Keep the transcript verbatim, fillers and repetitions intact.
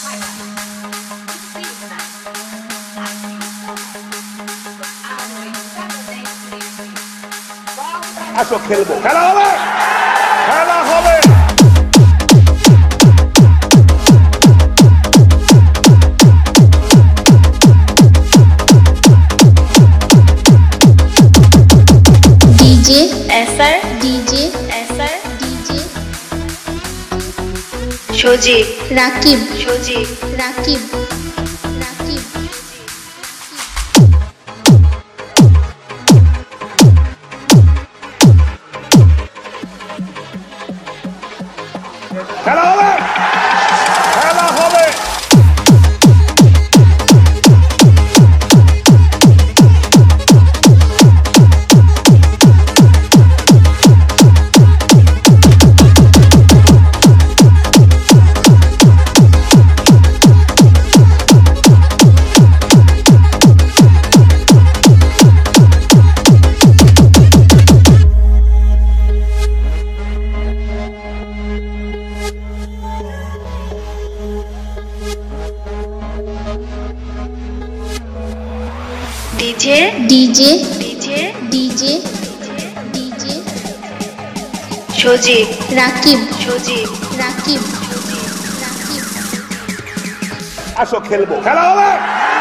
আসো খেলবো, খেলা হবে, খেলা হবে। DJ SR, DJ SR, DJ Sajib, Rakib, Sajib, Rakib, Rakib. খেলা হবে, খেলা হবে। DJ, DJ DJ, DJ DJ Sajib, Rakib, Sajib, Rakib, Rakib. আসো খেলবো, খেলা হবে।